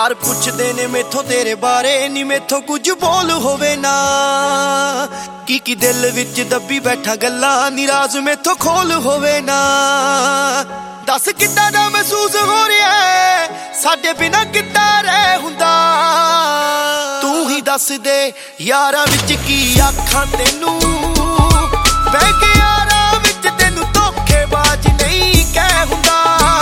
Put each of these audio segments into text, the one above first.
यार पुछदे ने मेथों तेरे बारे नी मेथों कुछ बोल होवे ना की दिल विच दबी बैठा गल्ला निराज मेथों खोल होवे ना दस किद्दां दा महसूस हो रहा है साडे बिना किद्दां रह हुंदा तू ही दस दे यारां विच की आखां तैनूं बह के यारां विच तैनूं धोखेबाज नहीं कह हुंदा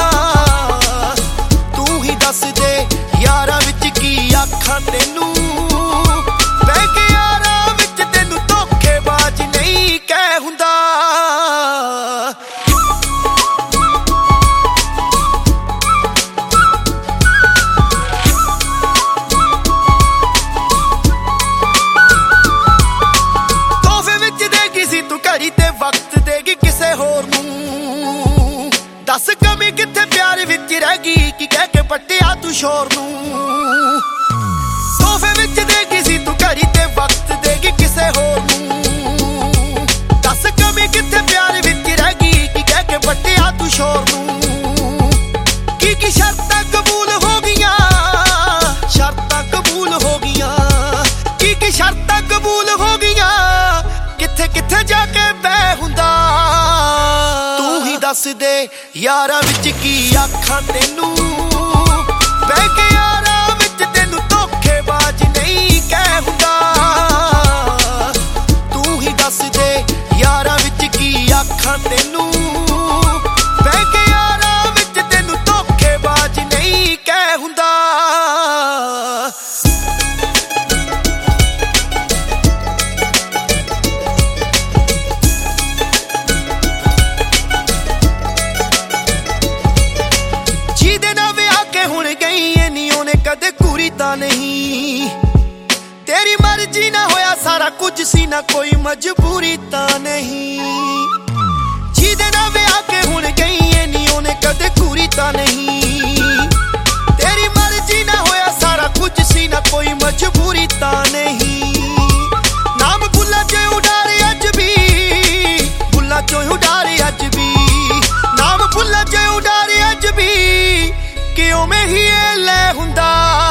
तू ही दस दे यारां विच की आखां तैनूं बह के यारां विच तैनूं धोखेबाज नहीं कह हुंदा वक्त देगी किसे होर नूं दस कमी किथे प्यार विच रह गई कि कह के पट्टिया तू शोर नूं सोफे विच देगी सी तू घड़ी ते वक्त देगी किसे होर नूं दस कमी किथे प्यार विच रह गई कि कह के पट्टिया तू शोर नूं की शर्तां कबूल हो गईयां शर्तां कबूल हो गईयां की शर्तां कबूल हो गईयां किथे किथे जाके बह हुंदा तू ही दस दे यारां विच की आखां तैनूं बह के यारां विच तैनूं धोखेबाज नहीं कह हुंदा तू ही दस दे यारां विच की आखां तैनूं बह के यारां विच तैनूं धोखेबाज नहीं कह हुंदा कदे घूरी तां नहीं तेरी मर्जी ना होया सारा कुछ सी ना कोई मजबूरी तां नहीं जिहदे नाल विआह के हुण गई है नी ओने कदे घूरी तां नहीं तेरी मर्जी ना होया सारा कुछ सी ना कोई मजबूरी तां नहीं नाम भुल्ला च उडारे अज भी भुल्ला चो उडारे अज भी नाम भुल्ला च उडारे अज भी कि उमें ही ले हुंदा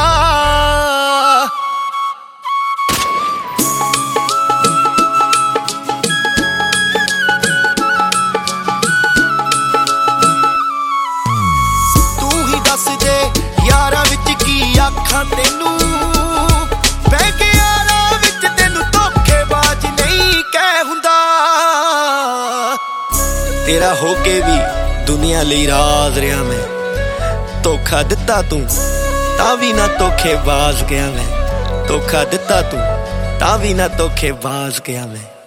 तू ही दस दे यारां विच की आखां तैनूं बह के यारां विच तैनूं धोखेबाज नहीं कह हुंदा तेरा होके भी दुनिया लई राज रहा मैं धोखा दिता तू तां भी ना धोखेबाज गया मैं धोखा दिता तू तां भी ना धोखेबाज गया मैं।